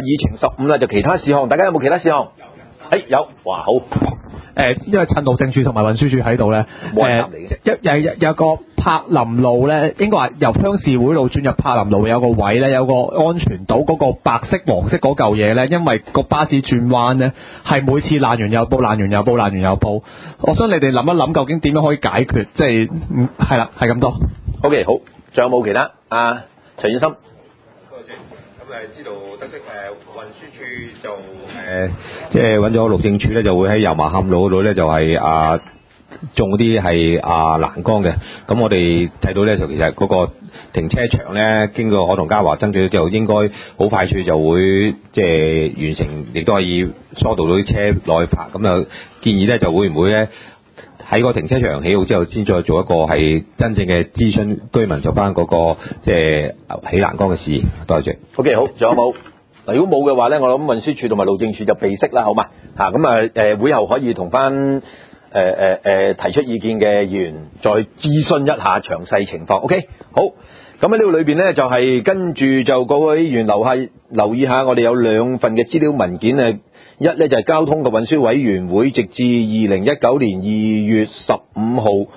議程15啦，就其他事項，大家有冇其他事項？有，哇好。 因為趁路政署同埋運輸署喺度咧，有個柏林路咧，應該話由鄉事會路轉入柏林路有個位咧，有個安全島嗰個白色黃色嗰嚿嘢咧，因為個巴士轉彎咧係每次爛完又報，爛完又報，爛完又報。我想你哋諗一諗，究竟點樣可以解決？即係係啦，係咁多。 OK， 好，仲有冇其他？陳遠森。 知道得悉運輸署就即係揾咗路政署咧，就會喺油麻坎路嗰度咧就係種嗰啲係欄杆嘅。咁我哋睇到咧就其實嗰個停車場咧，經過我同嘉華爭取之後，應該好快脆就會即係完成，亦都可以疏導到啲車落去泊。咁就建議咧就會唔會咧喺個停車場起好之後，先再做一個係真正嘅諮詢居民就翻嗰個即係起欄杆嘅事宜。多謝。 OK， 好，仲有冇？嗱，如果冇嘅話咧，我諗運輸署同埋路政署就備悉啦，好嘛？咁會後可以同翻提出意見嘅議員再諮詢一下詳細情況。OK， 好。咁喺呢個裏邊咧，就係跟住就各位議員留意下，我哋有2份嘅資料文件啊。一咧就係交通及運輸委員會直至2019年2月15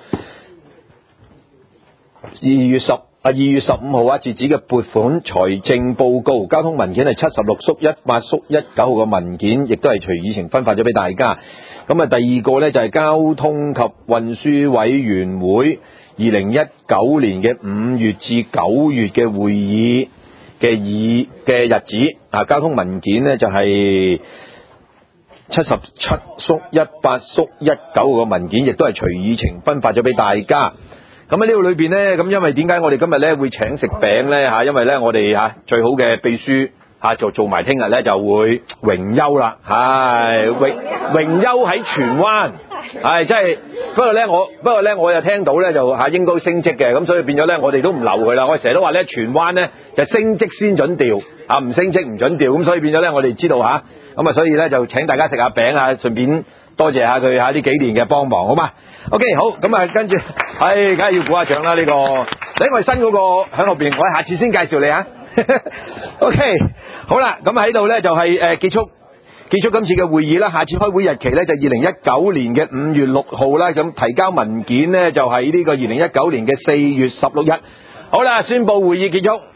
號截止嘅撥款財政報告，交通文件係76/18/19號嘅文件，亦都係隨議程分發咗俾大家。咁啊，第二個咧就係交通及運輸委員會2019年嘅5月至9月嘅會議嘅日子啊，交通文件咧就係77/18/19號嘅文件，亦都係隨議程分發咗俾大家。咁喺呢度裏邊咧，咁因為點解我哋今日咧會請食餅咧嚇？因為咧我哋最好嘅秘書做埋聽日咧就會榮休啦，係榮休喺荃灣，係即係不過咧我又聽到咧就應該升職嘅，咁所以變咗咧我哋都唔留佢啦。我成日都話咧荃灣咧就升職先準調，唔升職唔準調，咁所以變咗咧我哋知道嚇，咁所以咧就請大家食下餅啊，順便多謝下佢呢幾年嘅幫忙，好嘛？OK， 好，咁跟住梗係要鼓下掌啦呢個。另外新嗰個喺後邊，我下次先介紹你啊。OK， 好啦，咁喺度咧就係結束今次嘅會議啦。下次開會日期咧就2019年嘅5月6號啦。咁提交文件咧就係呢個2019年嘅4月16日。好啦，宣佈會議結束。